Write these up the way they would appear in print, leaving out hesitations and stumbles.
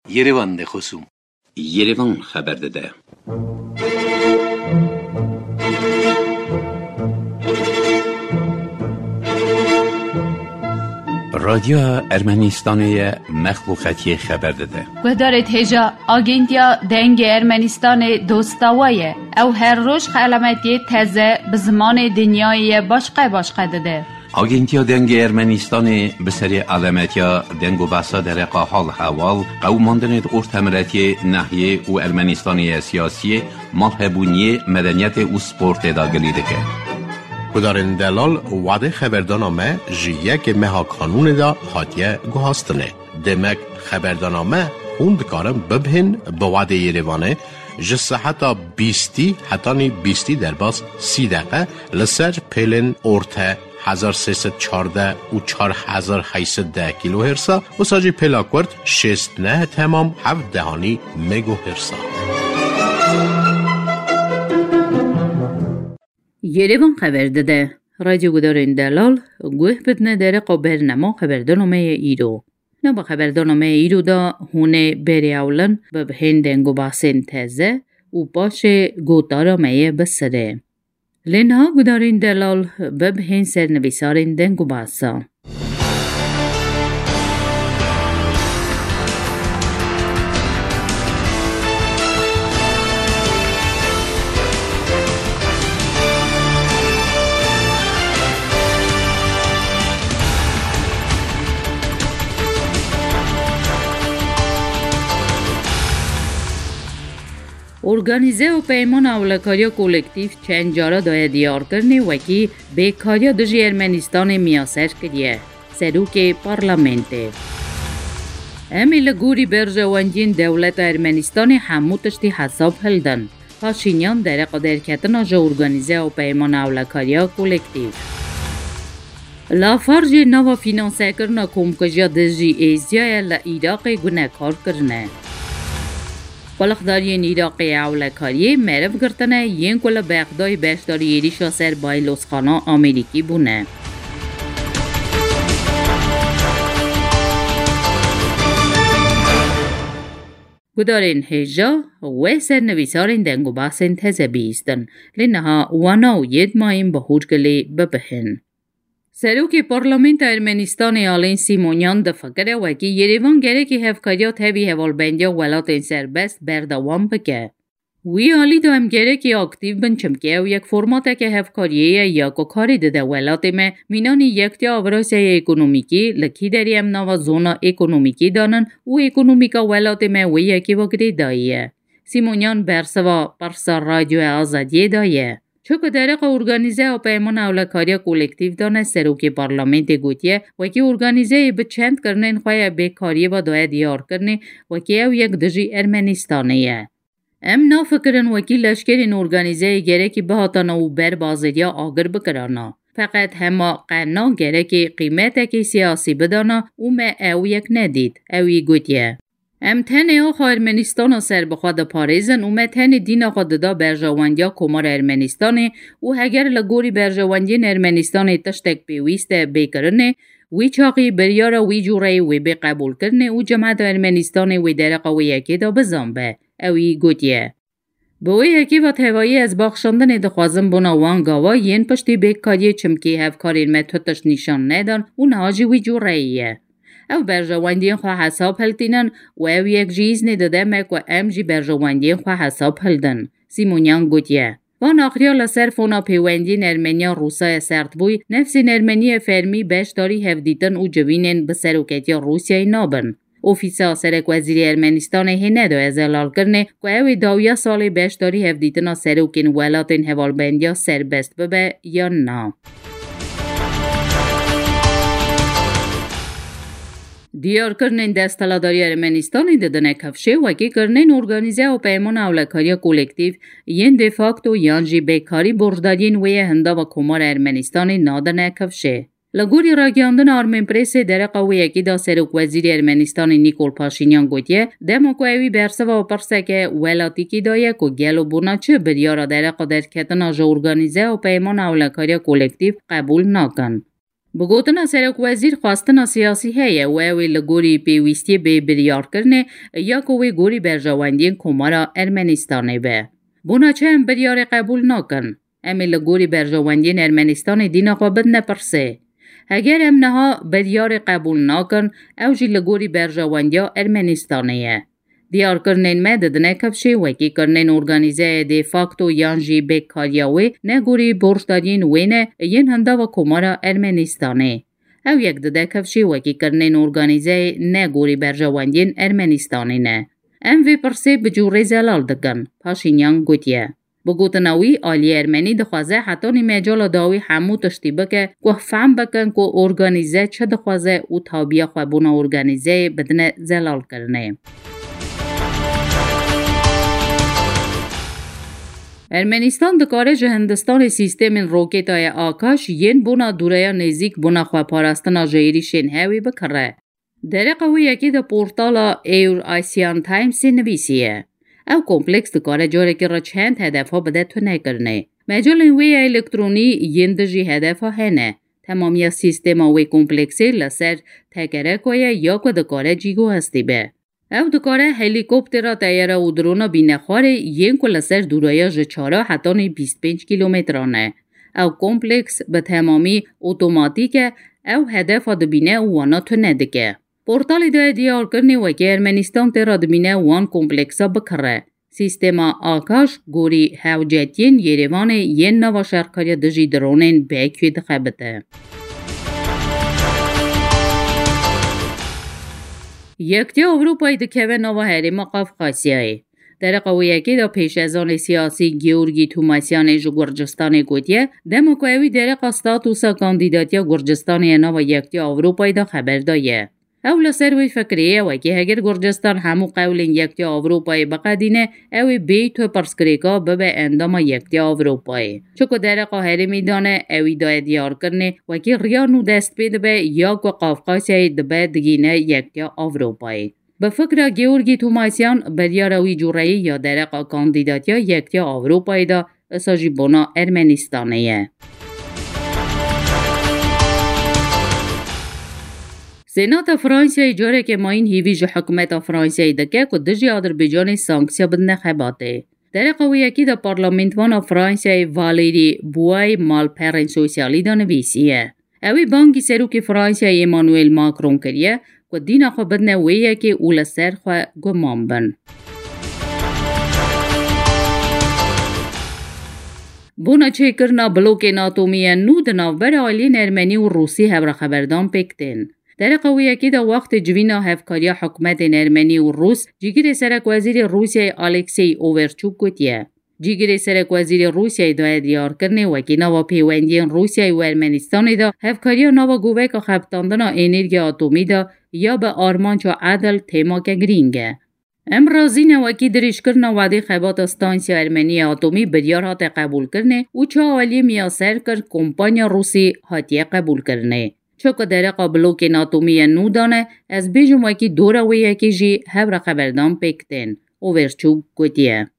Yerevan de خصوم Yerevan خبر داده. رادیو ارمنستان مخلوقاتی خبر داده. گذارت هجا آگنتیا دنگ ارمنستان دوستاویه او هر روز علامتی تازه به زمان دنیای باشقه داده. آگنتیا دنگ ارمنستان به سری علامتیا دنگ و بحثا در حال حوال قوماندن ارتمرتی ناحیه و ارمنستانی سیاسی مالهبونی مدنیت و سپورت داگلی دکه. کدارن دلال وعده خبردانامه جیه که مها قانون دا حاتیه گوهاستنه. دمک خبردانامه خوند کارم ببهن به وعده یریوانه جسه حتی 20 در باز 30 دقیقه لسر پیلن ارته 1314 و 4810 کیلو هرسا و ساجی پلاکورد 69 تمام 7 دهانی مگو هرسا. یریوان خبر داده. رادیو گدارین دلال گوه بدنه در برنامه خبردانامه ایرو. نبا خبردانامه ایرو دا هونه بری اولن به هندنگو باسن تازه و باشه گوتارامه بسره. لنها گدارین دلال به هن سرنویسارین دنگو باسا. ارگانیزه و پیمان اولکاریا کولکتیف چند جارا دای دیار کرنه وکی بیکاریا دجی ارمنستان میاسر کریه. سروک پارلمنته. امی لگوری برجواندین دولت ارمنستان همو تشتی حساب هلدن. پاشینیان در قدر کتنا جا ارگانیزه و پیمان اولکاریا کولکتیف. لافارج نوا فینانسه کرنا کمکجیا دجی ایزیای لعیراق گناهکار کرنه. بلخداری نیراقی اولکاری مرف گرتنه ین کل بغدای بشداری ایریشا سر بایلوسخانا آمریکی بونه. گدارین هجا و سرنویسارین دنگو باسن تزه بیستن لنها وانا و ید مایم بحوج گلی ببهن. سروکی پارلمنت ارمنستان آلین سیمونیان دفکره وکی یریوان گره که هفکاریات هوی هوالبندیا ولات سربست بردوام بکه. وی آلی دو هم گره که اکتیو بنچم که و یک فرماته که هفکاریه یا که کاری داده ولات ما مینانی یکتی آوراسه اکونومیکی لکی داری هم نوا زونا اکونومیکی دانن و اکونومیکا ولات ما و یکی وگری داییه. سیمونیان برسوا پرسا رادیو آزادیه داییه. چوک درق ارگانیزه و پیمان اولکاریا کولکتیو دانه سروکی پارلمنت گوتیه وکی ارگانیزه به چند کرنین خواه بیکاریه و دای دیار کرنه وکی او یک دجی ارمنستانیه. ام نافکرن وکی لشکرین ارگانیزه گره که بهاتانه و بر بازدیا آگر بکرانا. فقط هما قنا گره که قیمت که سیاسی بدانا او ما او یک ندید. اوی گوتیه. ام تنه آخا ارمنستان سر بخواد پاریزن و تنه دین آخا دادا برجواندیا کمار ارمنستانه و هگر لگوری برجواندین ارمنستانه تشتک بیویست بیکرنه وی چاقی بریارا وی جوره وی بی قبول کرنه و جماعت ارمنستانه وی درقا وی یکی دا بزنبه. اوی گوتیه. بوی یکی و تهوایی از باخشاندن دخوازم بنا وانگاوا ین پشتی بیکاری چمکی هفکارین متوتش نشان ندن و نهاجی وی جوره ایه. او برجواندین خواه حساب هلتینن و او یک جیز نداده مک و ام جی برجواندین خواه حساب هلدن. سیمونیان گوتیه. وان آخریا لسر فونا پیوندین ارمنیا روسای سرد بوی نفسین ارمنی فرمی بش داری هفدیتن و جوینین بسروکتی روسیای نابن. اوفیسا سرک وزیری ارمنستان هنه دو ازلال کرنه که اوی داویا سالی بش داری هفدیتنا سروکین ولاتین هوالبندیا سربست ببه یا نا. دیار کرنین دستالاداری ارمنستانی ددنه کفشه وکی کرنین ارگانیزه و پیمان اولکاریا کولکتیو ین دفاکتو یانجی بیکاری برجدارین وی هنده و کمار ارمنستانی نادنه کفشه. لگوری راگیاندن آرمین پریس در قوی یکی دا سروک وزیر ارمنستان نیکول پاشینیان گوتیه دمو که اوی برسه و پرسه که ولاتی کی دایه که گلو بونا چه بریارا در قدر کتنا جا ارگانیزه و پیمان اولکاریا کولکتیو قبول نکن. بگوتنا سرک وزیر خواستنا سیاسی هیه و اوی لگوری پیویستی به بریار کرنه یا کوی گوری برجواندین کمارا ارمنستانه به. بونا چه هم بریار قبول نکن. امی لگوری برجواندین ارمنستان دینا قابد نپرسه. اگر ام نها بریار قبول نکن او جی لگوری برجواندیا ارمنستانه. دیار کرنین مددنه کفشه وکی کرنین ارگانیزه دی فاکتو یانجی به کاریاوی نگوری برشدارین وینه ین هنده و کمارا ارمنستانه. او یک دده کفشه وکی کرنین ارگانیزه نگوری برجواندین ارمنستانه نه. ام وی پرسه بجوری زلال دکن. پاشینیان گوتیه. بگوتناوی آلی ارمنی دخوازه حتی نیمجال داوی همو تشتی بکه که فهم بکن که ارگانیزه چه دخوازه و تابیه خوابونا ارگانیزه بدن زلال کرنه. ارمنستان دکاره جه هندستان سیستم روکیتای آکاش ین بونا دوره نزیک بونا خواه پارستنا جایری شین هاوی بکره. در قوی یکی ده پورتالا ایور آسیان تایمز نویسیه. او کمپلکس دکاره جاره که را چند هدف ها بده تونه کرنه. مجال وی الکترونی ین دجی هدف ها هنه. تمامی سیستم وی کمپلکسی لسر تکره کویه یا که دکاره جیگو هستی به. او دکاره هلیکوپتر تیاره و درون بینخواره ین که لسر دورای جچاره حتی 25 کیلومترانه. او کمپلکس به تمامی اوتوماتیکه او هدف ها دبینه وانا تونه دکه. پورتال ده دیار کرنی وکی ارمنستان تیرا دبینه وان کمپلکسا بکره. سیستم آکاش گوری هاوجتین یریوان ین نوا شرکاری دجی درونین بیکوی دخبته. یکتی اروپای دکوه نوا هریم قفقاسیایی. در قویکی دا پیش از آن سیاسی گیورگی توماسیان جو گرجستان گوتیه دموکویوی در قستاتوسا کاندیداتیا گرجستان نوا یکتی اروپای دا خبر دایه. اول سروی فکریه وکی اگر گرجستان همو قولین یکتی اروپای بقدینه اوی بی تو پرسکریکا ببه اندام یکتی اروپای. چکو در قاهره میدانه اوی دای دیار کرنه وکی ریانو دست بید به یا که قفقاسیای دبه دگینه یکتی اروپای. به فکر گیورگی توماسیان بریاروی جورایی یا در کاندیداتیا یکتی اروپای دا اساجی بونا ارمنستانه. سنات فرانسیای جاره که ماین هیویج حکومت فرانسیای دکه که دجی آذربایجان سانکسیا بدنه خباته. در قویکی دا پارلمنتوان فرانسیای والیری بوای مالپرن سوسیالی دا نویسیه. اوی بانکی سروک فرانسیای ایمانویل ماکرون کریه که دینا خو بدنه ویه که اول سر خو گمان بن. بونا چه کرنا بلوک ناتومیه نو دناوبر آلین ارمنی و روسی هبر خبردان پکتین. در قویکی دا وقت جوینا هفکاریا حکومت ارمنی و روس جیگر سرک وزیر روسیای آلکسی اوورچوک گوتیه. جیگر سرک وزیر روسیای دا دیار کرنه وکی نوا پیوندین روسیای و ارمنستان دا هفکاریا نوا گوه که خبتاندنا انرژی اتمی دا یا به آرمان چا عدل تیما که گرینگه. امرازی نوکی دریش کرنا وعده خبات استانسیا ارمنی اتمی بریار هات قبول کرنه و چا اولی میاسر کر کمپانیا روسی هاتیه قبول کرنه. چوک در قابلوک ناتومی نو دانه از بیجم وکی دوره و یکی جی هبر خبردان پکتین. اوورچوک گوتیه.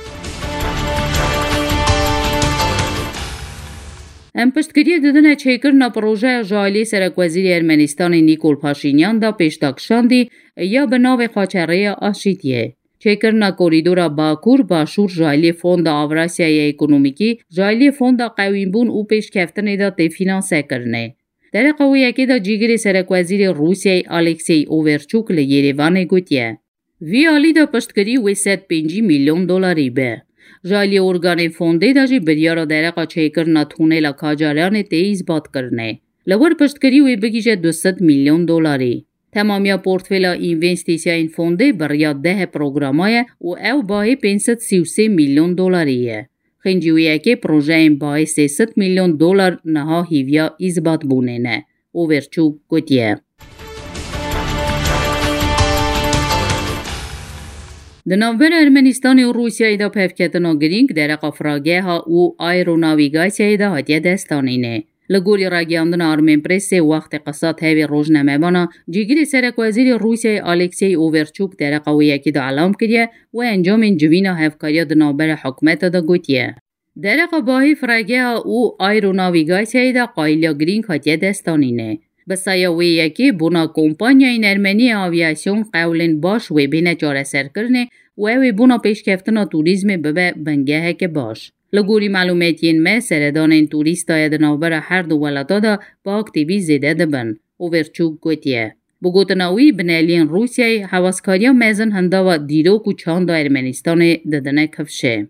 ام پشتگیری دادن چیکرنا پروژه جالی سرک وزیر ارمنستان نیکول پاشینیان دا پیشتاکشاندی یا به ناو خاچره آشیتیه. چیکرنا کوریدورا باکور باشور جالی فوند آوراسیای اکونومیکی جالی فوند قویمبون او پیش کفتن دا تفینانسه کرنه. در قویکی دا جیگر سرک وزیر روسیای آلکسی اوورچوک لیریوان گوتیه. وی آلی دا پشتگیری و 105 میلیون دلاری به. جالی ارگان فونده دا جی بریارا درقا چیکرنا تونه لکاجاران تیز باد کرنه. لور پشتگیری و بگیجه 200 میلیون دلاری. تمامیا پورتفیلا اینوستیسیا این فونده بریا 10 پروگرامای و او باهی 533 میلیون دلاریه. خنجویه که پروژه این باهی 300 میلیون دلار نها هیویا ایزباد بونه نه. اوورچوک گوتیه. دنابر ارمنستان و روسیای دا پفکتنا گرینگ در قفراگه ها و آیروناویگاسیای دا هاتیه دستانینه. لگولی راگیاندن آرمین پرس وقت قصات هاوی روزنامه بانا جیگری سرک وزیر روسیای آلکسی اوورچوک در قویه که دا علام کریه و انجام جوینا هفکاریا دنابر حکمت دا گوتیه. در قباهی فرگه او آیروناویگاسیای دا قایلیا گرین کاتیه دستانینه. بسایاوی یکی بونا کمپانیای ارمنی آویاسیون قولن باش و بین جاره سر کرنه و بونا پیشکفتنا توریزم ببه بنگه که باش. لگوری معلوماتین ما سردان این توریست های دنابر هر دو ولتا دا با اکتیوی زیده دبن. اوورچوک گوتیه. بگوتناوی بنالین روسیای حواسکاریا میزن هنده و دیروک و چاند ارمنستان ددنه کفشه.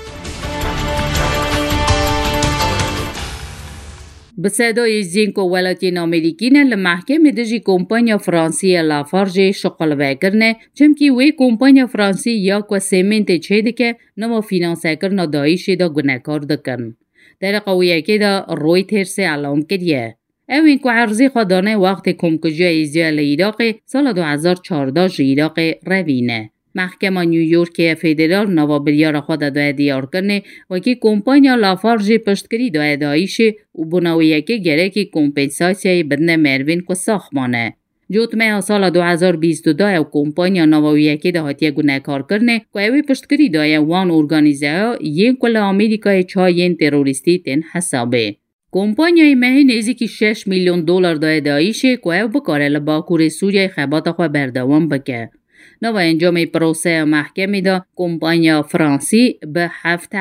بسیدای زینکو ولایتین آمریکینه لمحکمه دژی کمپانیا فرانسی لافارژ شغل وکرنه چمکی وی کمپانیا فرانسی یا کو سیمنت چیده که نما فینانسه کرنا دایشی دا گناهکار دکن. در قویه که دا رویترز اعلام کردیه. اوین که عرضی خودانه وقت کمکجی ایزیال عراق سال 2014 عراق روینه. محکمه نیویورک فدرال نوابریار خود دای دیار کنه و که کمپانیا لافارژ پشتگیری دای دایشه و بناویه که گره که کمپنساسیای بدن مروین که ساختمانه. جوتمه سال 2022 او کمپانیا نوابیه که دهاتیه گناهکار کرنه که اوی پشتگیری دای وان ارگانیزه ها یک کل آمریکای چاین تروریستی تن حسابه. کمپانیای مهی نزدیکی 6 میلیون دلار دای دایشه که او بکاره لباکور سوریای خبات خو بردوام بکه. نو انجام پروسه محکمی دا کمپانیا فرانسی به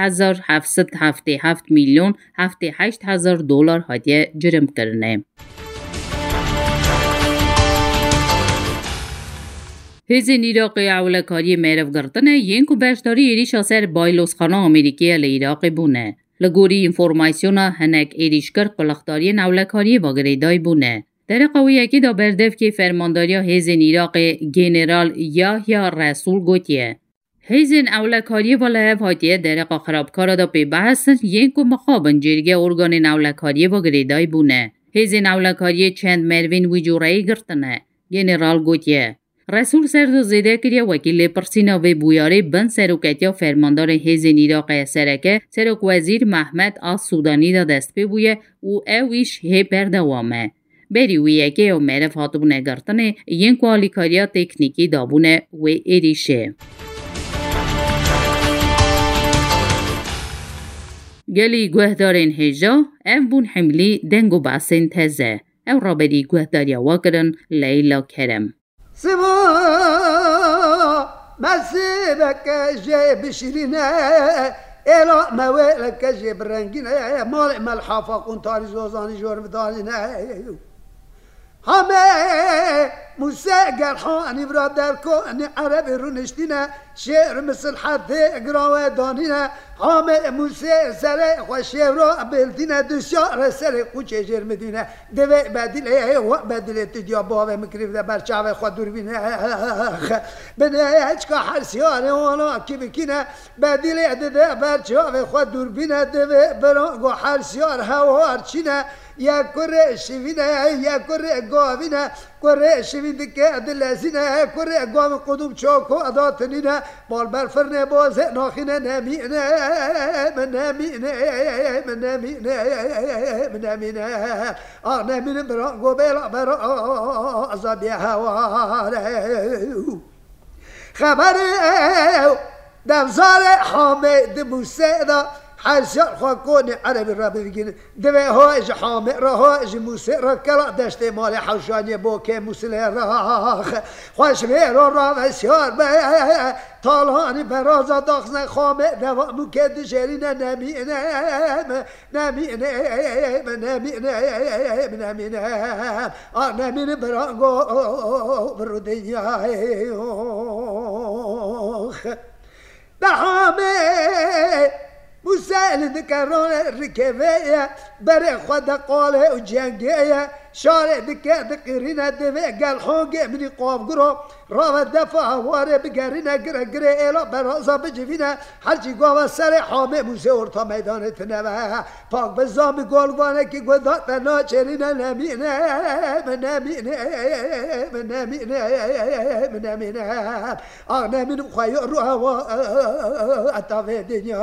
7,777 میلیون 78,000 دلار هدیه جرم کرنه. هزین عراق اولکاری میرف گرتنه ینکو بشتاری ایریش اثر بایلوس خانه امریکی لعراق بونه. لگوری انفورماسیون هنک ایریش کر قلقداری اولکاری باگریدای بونه. در قویه که دا بردف که فرمانداریا هزین عراق گنرال یاهیا رسول گوتیه. هزین اولکاری ولایف هاتیه در خرابکارا دا پی بحثن ینکو مخابن جرگه ارگان اولکاری با گریدای بونه. هزین اولکاری چند مروین ویجورایی گرتنه. گنرال گوتیه. رسول سرد زیده کریه وکیل پرسینا و بویاره بن سروکتیا فرماندار هزین عراق سرکه سروک وزیر محمد آس سودانی دا دست پی بویه و اویش هی پردوامه. بری ویه که او میرف هاتبونه گرتنه ین کوالیکاریا تکنیکی دابونه و ایریشه. گلی گوهدارین هجا او بون حملی دنگو باسین تزه او را بری گوهداریا واکرن لیلا کرم. سما مسیبک جه بشرینه ایلا مویلک جه برنگینه مال ملحافا کن تاری زوزانی جور بدانینه همه موسى قال حاني برادر كوني عربي رونشتنا شعر مثل حد اقراوه دانينا همه موسى سري وشعر بلدنا دشار سري قوچه جرمدينا دوي بدله و بدله تديا بابه مكريف ده برچاوه خود دوربينه بنهج که حرسيانه وانا كي بكينا بدله ده برچاوه خود دوربينه دوي برانگو حرسيان هوار چينا یا کره شوینه یا کره گاوینه کره شوین که دلزینه کره گاو قدوم چاکو اداتنینه بال برفرنه باز ناخینه نمینه من نمینه من نمینه من نمینه آه نمینه برا گوبلا برا عذابی هواره خبره دمزار حامد موسیدا حرسيان خاكوني عربي رابي بيجين دبي هاج حامي راهاج موسى ركلا دشت مالي حوشاني بوكي موسى راخ خوش ميرو رافسيار طالهاني برازا داخزن خامي دوا مكد جرينا نمينا نمينا نمينا نمينا نمينا برانغو بروديا دحامي مسائل ذكرون الركبية بري خد قاله وجنجية شارع دكا دقيرينا دفع قال حوقي مني قواب قرو رابا دفع واري بقارينا قرى قرى إلا برازا بجفينا حالجي قواب سري حامي مسيور تا ميدان تنبا پاک بزامي قولوانا كي قدات ناچرينا نمينا من نمينا من نمينا من نمينا آغنا من خير روها أتافي دنيا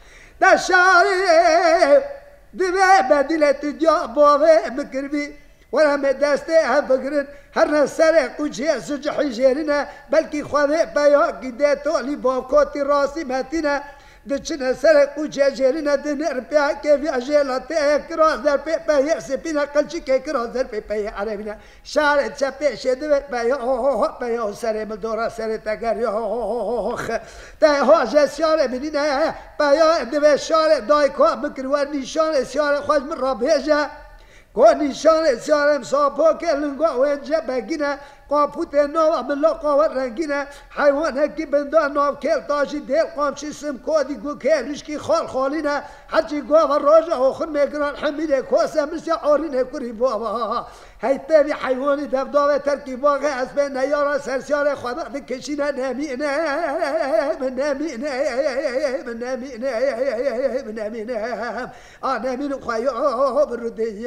دشاري دبي بدلت جا بابي مكربي ولا مدسته هفكرن هر نسر قوچه سجحی جرینا بلکی خواهد بیا گیده تولی باکوتی راسی متینا دچنا سر قوچه جرینا دنر بیا که وی اجلات اکراز در بیا سپینا قلچی که اکراز در بیا عربینا شعر چپه شده بیا سر مدورا سر تگری تا ها جسیار منینا بیا دو شعر دایکو مکروار نشان شعر خوش من رابیجا کو نشان سیارم ساپا که لنگا وینجا بگینه قاپوت نو بلا قاور رنگینه حیوانه که بنده ناو کل تاشی دیل قامچی سم کودی گو کلش کی خال خالینه هرچی گو و راجع آخر میگران حمیده کوسه مرسی آرینه کری بابا هی تبی حیوانی دفداوه ترکی باقی از به نیارا سرسیار خدا بکشینه نمینه من نمینه من نمینه من نمینه نمینه خواهی برودی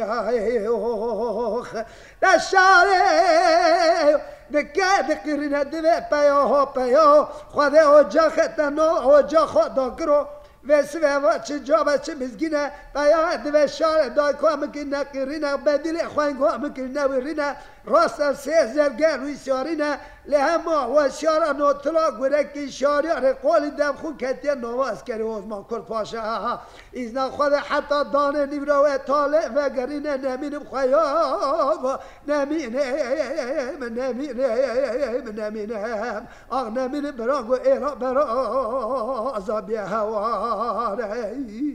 دشاره دکه دقیرینه دوه پیا خواهده اوجا خطنو اوجا خدا کرو ویسه و چه جا چه مزگینه بیا دوه شار دای که ممکن نقیرینه بدیل خواهی که ممکن نویرینه راست سه زرگن روی سیارینه لهما و شار نوتلا گرکی شاری آره قولی دم خون کتیه نواز کری وزمان کرد پاشا ایزنا خود حتی دانه نیوراوه طالع و گرینه نمینم خیاب نمینه من نمینه من نمینه آق نمینه برانگو ایرا برا عذابیه هواره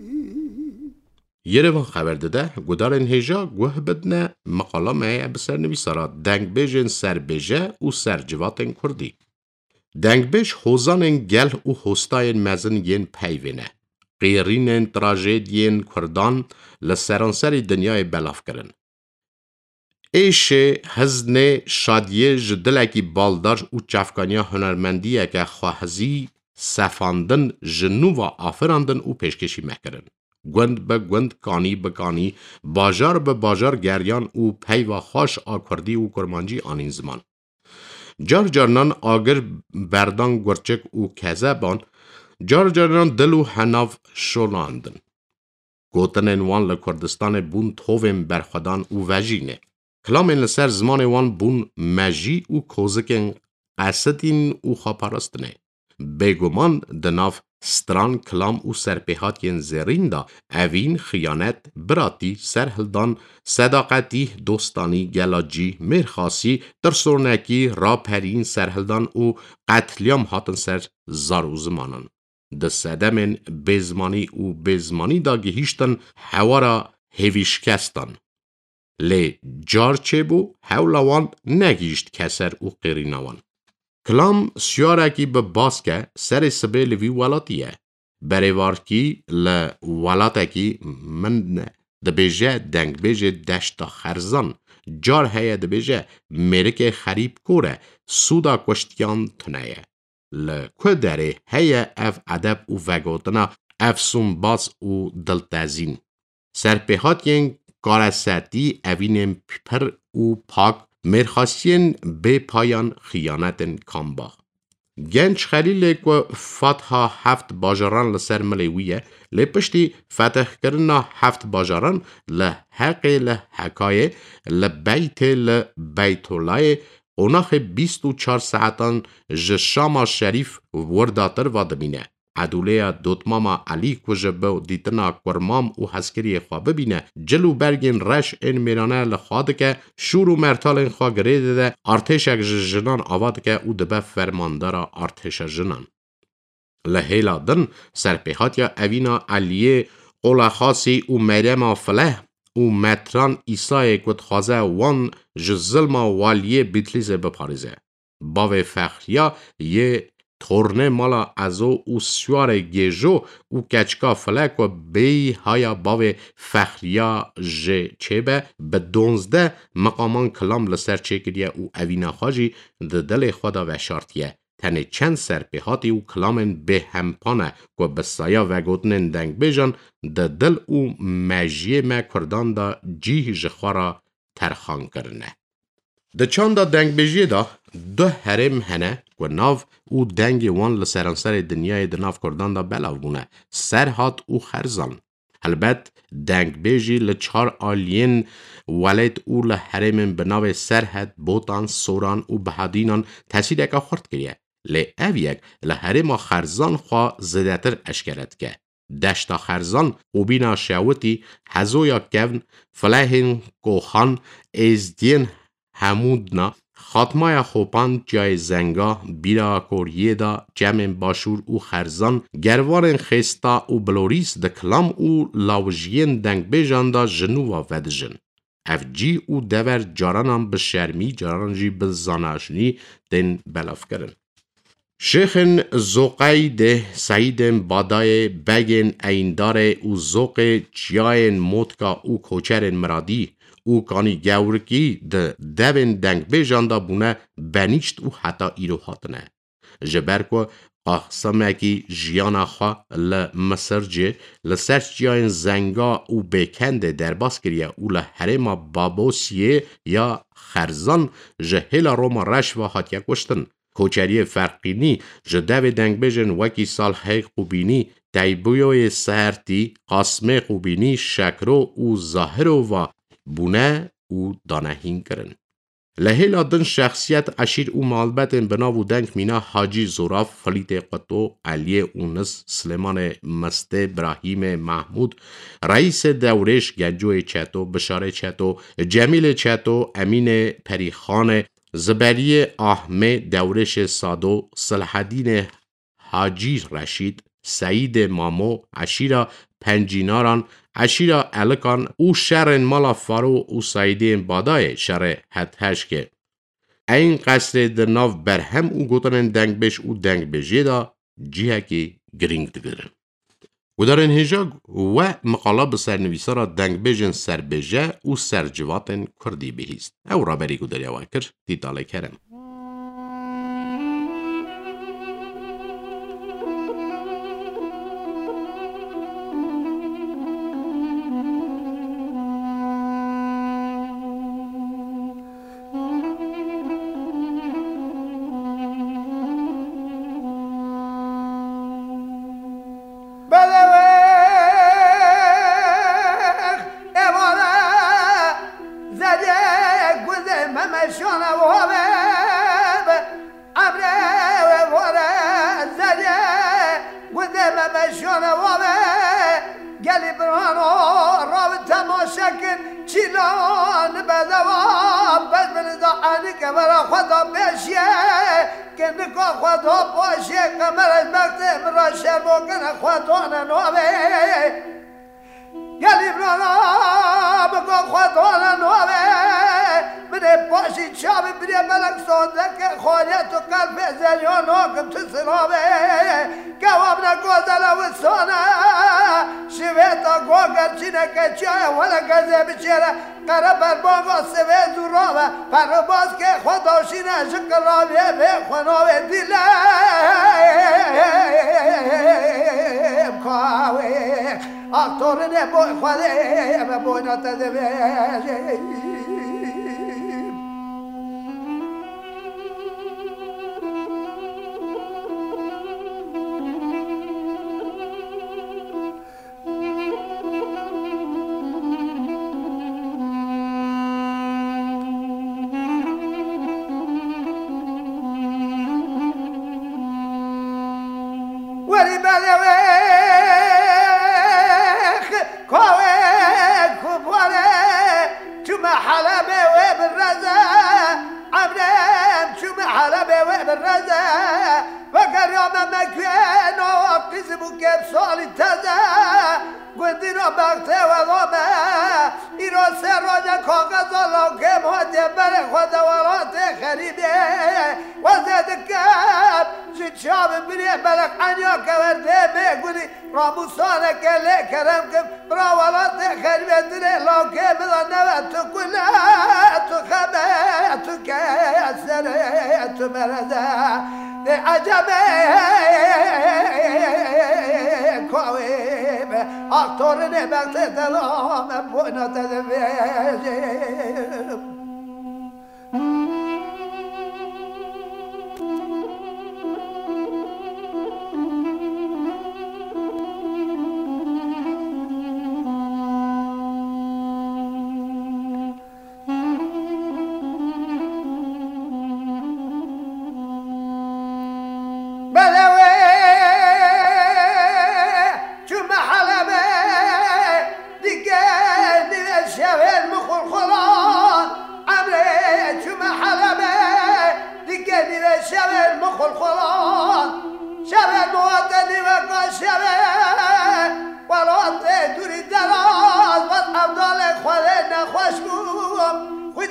یروان خبر داده گدارن هجا گوه بدنه مقاله مایه بسر نویسارا دنگ بیجن سر بیجه و سر جواتن کردی. دنگ بیج خوزانن گل و خوستاین مزن ین پیوینه. غیرینن تراژدین کردان لسرانسر دنیای بلاف کرن. ایش هزنه شادیه جدلکی بالدار و چفکانیا هنرمندیه که خواهزی سفاندن جنو و آفراندن و پیشکشی مکرن. گوند به گوند کانی به کانی باجار به باجار گریان او پی و خوش آکردی و کرمانجی آنین زمان. جار جارنان آگر بردان گرچک او کذبان جار جارنان دل و حناف شولاندن. گوتنن وان لکردستان بون توویم برخدان او وجینه. کلامن لسر زمان وان بون مجی او کوزکن قصدین او خاپارستنه. بگمان دناف ستران کلام او سرپیهات ین زرین دا اوین خیانت براتی سرهلدان صداقتی دوستانی گلاجی مرخاسی ترسورنکی را پرین سرهلدان او قتلیام هاتن سر زارو زمانن ده سدمن بزمانی او بزمانی دا گهیشتن حوارا هیویشکستان لی جار چه بو حولوان نگیشت کسر او قیرینوان کلام سیارکی به باز که سر سبه لوی ولاتیه. بریوارکی لولاتکی من دبیجه دنگ بیجه دشتا خرزان. جار هیا دبیجه مرک خریب کوره سودا کشتیان تنیه. لکو داره هیا اف عدب و وگوتنا اف سنباز و دلتازین. سرپیهات ین کارساتی اوین پر و پاک مرخاستین به پایان خیانتن کامبا. گنج خلیل که فتح 7 باجران لسر ملیویه لپشتی فتح کرنا 7 باجران لحق لحکایه لبیت لبیتولای اوناخ 24 ساعتان جشام شریف ورداتر وادمینه. عدوله دوتماما علی کجبه دیتنا کرمام و حسکری خواه ببینه جلو برگین رش این میرانه لخواده که شور و مرتال خواه گریده ده ارتشک جنان آواده که او دبه فرماندارا ارتش جنان. لحیلا دن سرپیحات یا اوینا علیه قول خاصی و مریم فله و متران ایسای کد خوازه وان جزلم والیه بیتلیزه بپاریزه. باوی فخریا یه تورنه مالا ازو او سوار گیجو او کچکا فلک و بی هایا باوی فخریا جه چه به 12 مقامان کلام لسر چکریه او اوینا خاجی ده دل خدا و شارتیه تنه چند سرپیهاتی او کلامن به همپانه و بسایا و گوتنن دنگ بیجان ده دل او مجیه ما کردان دا جیه جخوارا ترخان کرنه. ده چند دا دنگ بیجیه دا دو هرم هنه و ناف او دنگ وان لسرانسر دنیای ده ناف کردان دا بلاو بونه سرهات او خرزان. البته دنگ بیجی لچار آلین ولد او لحرم بناو سرحد بوتان سوران و بهادینان تاثیر اکا خورد کریه. لی او یک لحرم خرزان خواه زدتر اشکرد که. دشتا خرزان و بینا شاوتی هزویا کون فلاحین کوخان ازدین همودنا خاتمای خوپان جای زنگا بیرا کوریه دا جمع باشور او خرزان گروارن خستا او بلوریس د کلام او لاوجین دنگ بیجان دا جنو و ودجن. اف جی او دور جارانان به شرمی جاران جی به زاناشنی دن بلاف کرن. شیخن زوقای ده سعیدن بادای بگن ایندار او زوق جیاین موتکا او کوچرن مرادی او کانی گورکی ده دوین دنگ بیجاندا بونه بنیشت او حتی ایرو هاتنه. جبرکو قاسمکی جیانا خواه لمصر جه لسرچ جیاین زنگا او بکنده در باس کریه او لحرم بابوسیه یا خرزان جهیل روما رشوه هاتیه کشتن. کوچری فرقینی جدو دنگ بیجن وکی سال حیق قوبینی تایبویوی سهرتی قاسم قوبینی شکرو او ظاهرو و بونه او دانهین کرن. لحیل دن شخصیت عشیر او مالبتن بناو دنگ مینا حاجی زوراف فلیت قطو علی اونس سلیمان مسته براهیم محمود رئیس دورش گنجوی چتو بشاره چتو جمیل چتو امین پریخان زبری احمد دورش سادو صلحدین حاجی رشید سعید مامو عشیرا پنجیناران عشیرا الکان او شرن مالا فارو او سعیدین بادای شر هتهش که این قصر درناف برهم او گوتنن دنگ بش او دنگ بجی دا جیه که گرینگ دگرن. و در انهجا و مقاله بسر نویسارا دنگ بجن سر بجه و سر جواتن کردی بهیست. او را بری گودر یواکر دیداله کرم.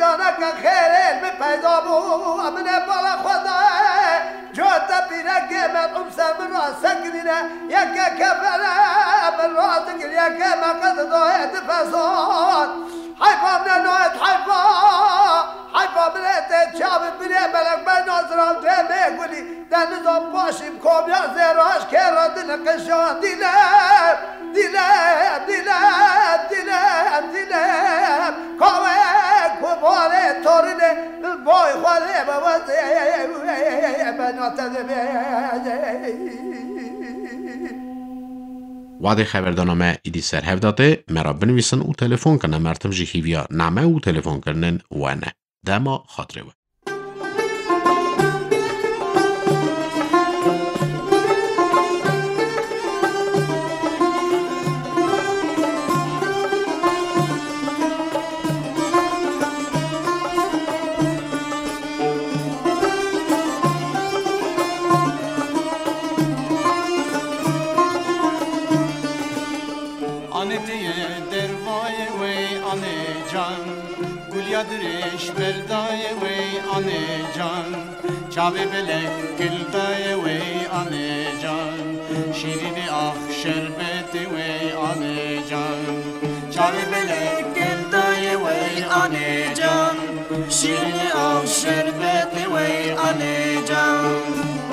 دانه که خیر علم پیدا بو امن بالا خدا جوتا بیرگه من امسر من را سکنینه یکه کفره من را سکن یکه من قد داید فساد حیفا من ناید حیفا من ایت چاوی بینه ملک من نازرام جمعه گولی در نظام باشیم کامیا زیراش که را دل قشان دیلم کامه کباره تارینه بای خواهده بوازه بناتده وعده خبردانامه ایدی سر هفداده مرا بنویسن و تلفن کنه مرتم جهیویا نامه و تلفن کنن و نه دما خاطره و درش بردای وی آنه جان چاوی بلک گلدای وی آنه جان شیرین آخ شربت وی آنه جان چاوی بلک گلدای وی آنه جان شیرین آخ شربت وی آنه جان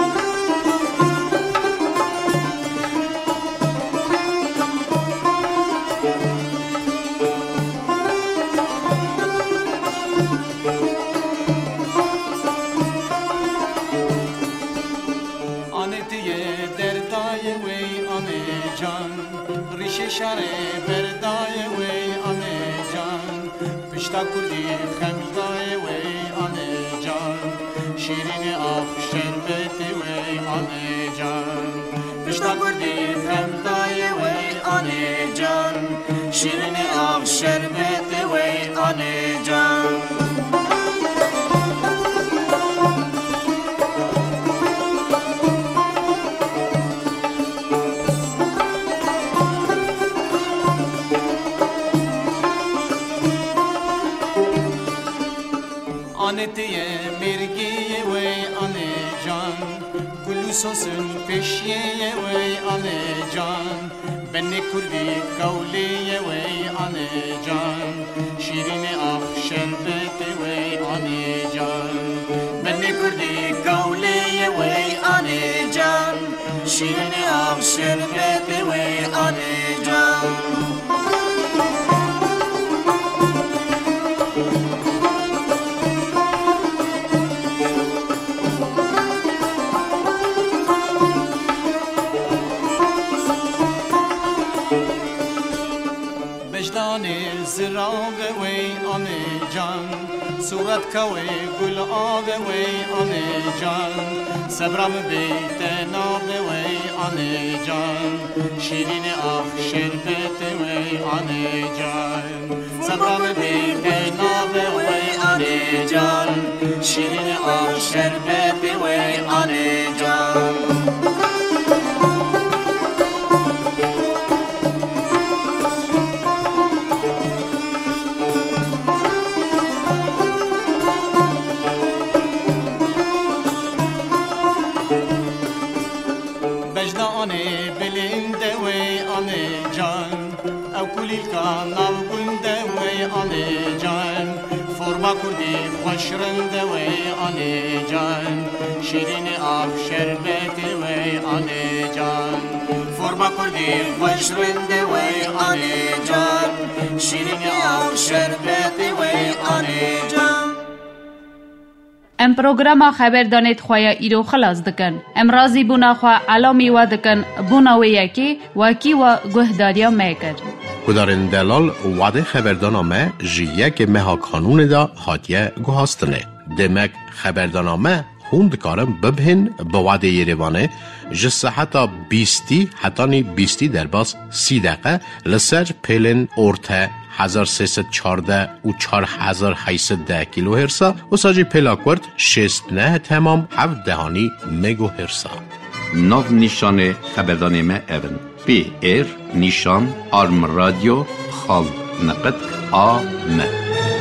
شاره بردای وی آنه جان پشتا کردی خمدای وی آنه جان شیرین آخ شربت وی آنه جان پشتا کردی خمدای وی آنه جان شیرین آخ شربت وی آنه جان آنتیه مرگی وی آنه جان گلو سوسن پیشیه وی آنه جان بنی کردی کولی وی آنه جان شیرین آخ شربت وی آنه جان بنی کردی کولی وی آنه جان شیرین آخ شربت وی آنه جان زراغ وی آنه جان صورت کوی گل آب وی آنه جان صبرم بیت ناب وی آنه جان شیرین آخ شربت وی آنه جان صبرم بیت ناب وی آنه جان شیرین آخ شربت وی آنه جان کردی خوشرند وی آنه جان شیرین آخ شربت وی آنه جان فرما کردی خوشرند وی آنه جان شیرین آخ شربت وی آنه جان ام پروگراما خبر دانید خواه ایرو خلاص دکن ام رازی بونا خواه علامی و دکن بونا و یکی واکی و گهداریا میکر کدارن دلال وعده خبردانامه جیه که مها کانون دا هاتیه گوهاستنه دمک خبردانامه خوند کارم ببهن به وعده یروانه جسه حتی 20 حتی 20 در باز 30 دقیقه لسر پیلن ارته 1314 و 4810 کیلو هرسا و ساجی پلاکورد 69 تمام 7 دهانی مگو هرسا ناو نیشان خبردانامه اون پی ایر نیشان آرم رادیو خال نقد آمه